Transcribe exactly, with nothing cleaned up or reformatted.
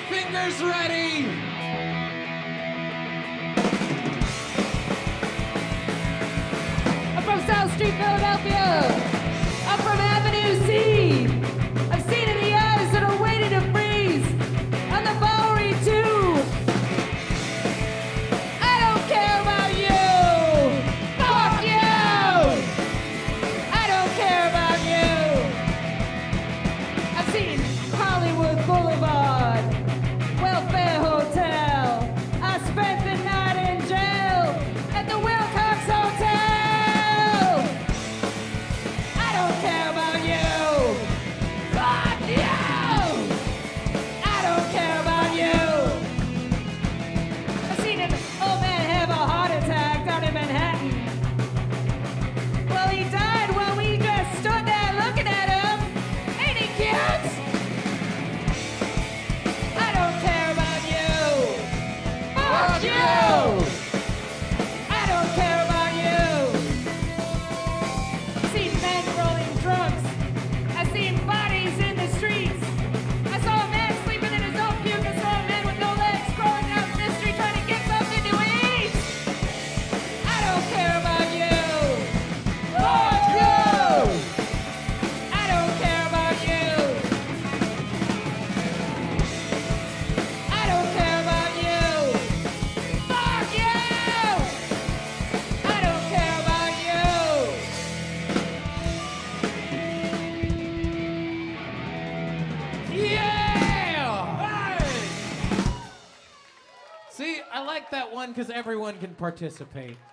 fingers ready. I'm from South Street, Philadelphia. I'm from Avenue C. I've seen in the eyes that are waiting to freeze. On the Bowery, too. I don't care about you. Fuck you. I don't care about you. I've seen Hollywood Boulevard, Welfare Hotel. I spent the night in jail at the Wilcox Hotel. I don't care about you. Fuck you. I don't care about you. I've seen an old man have a heart attack down in Manhattan. Well, he died while we just stood there looking at him. Ain't he cute? I don't care about you. Fuck you. I don't care about you. I've seen men rolling drunks. I've seen bodies in the streets. I saw a man sleeping in his own puke. I saw a man with no legs crawling out in the street trying to get something to eat. I don't care about you. Fuck you. I don't care about you. I don't care about you. Fuck you. I don't care about you. Yeah! Hey! See, I like that one because everyone can participate.